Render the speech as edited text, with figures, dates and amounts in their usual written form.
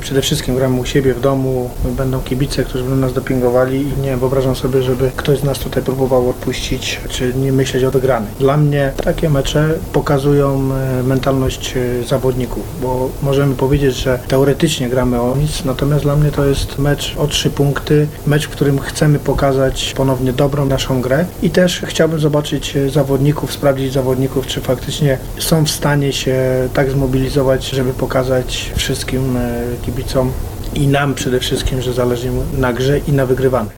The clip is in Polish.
przede wszystkim gramy u siebie w domu, będą kibice, którzy będą nas dopingowali i nie wyobrażam sobie, żeby ktoś z nas tutaj próbował odpuścić, czy nie myśleć o wygranej. Dla mnie takie mecze pokazują mentalność zawodników, bo możemy powiedzieć, że teoretycznie gramy o nic, natomiast dla mnie to jest mecz o 3 punkty, mecz, w którym chcemy pokazać ponownie dobrą naszą grę i też chciałbym zobaczyć zawodników, sprawdzić zawodników, czy faktycznie są w stanie się tak zmobilizować, żeby pokazać wszystkim kibicom i nam przede wszystkim, że zależy im na grze i na wygrywaniu.